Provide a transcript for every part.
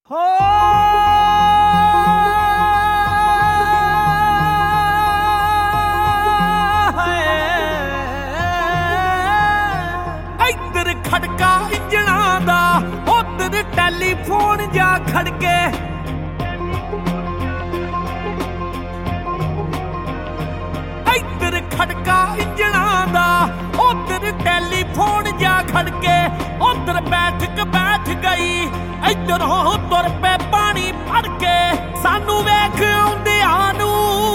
ਹੋ ਇੱਧਰ ਖੜਕਾ ਇੰਜਣਾਂ ਦਾ, ਉੱਧਰ ਟੈਲੀਫੋਨ ਜਾ ਖੜਕੇ। ਇੱਧਰ ਖੜਕਾ ਇੰਜਣਾਂ ਦਾ, ਉੱਧਰ ਟੈਲੀਫੋਨ ਜਾ ਖੜਕੇ। ਉੱਧਰ ਬੈਠਕ ਬੈਠ ਗਈ, ਇੱਧਰੋਂ ਤੁਰ ਪਏ ਪਾਣੀ ਭਰ ਕੇ। ਸਾਨੂੰ ਵੇਖ ਆਉਂਦਿਆਂ ਨੂੰ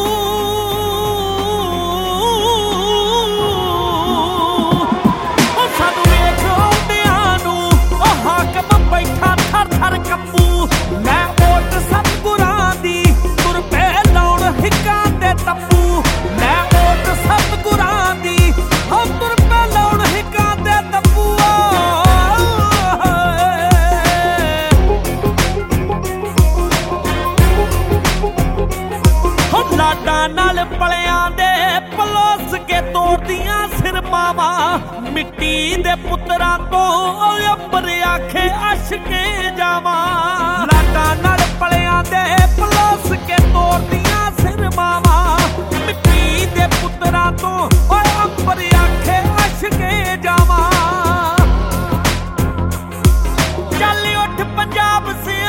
ਸਾਨੂੰ ਵੇਖ ਆਉਂਦਿਆਂ ਨੂੰ ਉਹ ਹਾਕਮ ਬੈਠਾ ਥਰ ਥਰ ਕੰਬੂ। ਲੈ ਓਟ ਸਤਿਗੁਰਾਂ ਦੀ, ਤੁਰ ਪਏ ਲਾਉਣ ਹਿੱਕਾਂ ਦੇ ਤੰਬੂ। ਲੈ ਓਟ ਸਤਿਗੁਰਾਂ ਦੀ, ਹੋ ਤੁਰ ਪਏ ਲਾਉਣ ਹਿੱਕਾਂ ਦੇ ਤੰਬੂ। ਲਾਡਾਂ ਨਾਲ ਪਲਿਆਂ ਦੇ ਪਲੋਸ ਕੇ ਤੋੜਦੀਆਂ ਸਿਰ ਮਾਵਾਂ। ਮਿੱਟੀ ਦੇ ਪੁੱਤਰਾਂ ਤੋਂ ਅੰਬਰ ਆਖੇ ਅਸ਼ਕੇ ਜਾਵਾਂ। ਲਾਡਾਂ ਨਾਲ ਪਲਿਆਂ ਦੇ ਪਲੋਸ ਕੇ ਤੋੜਦੀਆਂ ਸਿਰ ਮਾਵਾਂ। ਮਿੱਟੀ ਦੇ ਪੁੱਤਰਾਂ ਤੋਂ ਅੰਬਰ ਆਖੇ ਅਸ਼ਕੇ ਜਾਵਾਂ। ਚੱਲ ਉੱਠ ਪੰਜਾਬ ਸਿਆਂ,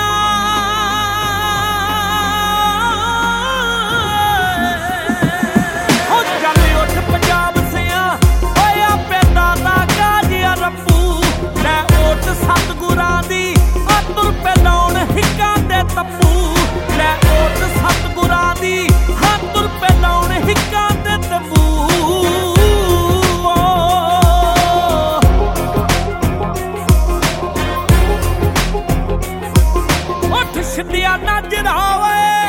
ਸਤਿਗੁਰਾਂ ਦੀ ਆ ਤੁਰ ਪਏ ਲਾਉਣ ਹਿੱਕਾਂ ਦੇ ਤੰਬੂ। ਲੈ ਓਟ ਸਤਿਗੁਰਾਂ ਦੀ, ਹਾਂ ਤੁਰ ਪਏ ਲਾਉਣ ਹਿੱਕਾਂ ਦੇ ਤੰਬੂ। ਉੱਠ ਛਿੰਦਿਆ ਨਜ਼ਰ ਆਵੇ,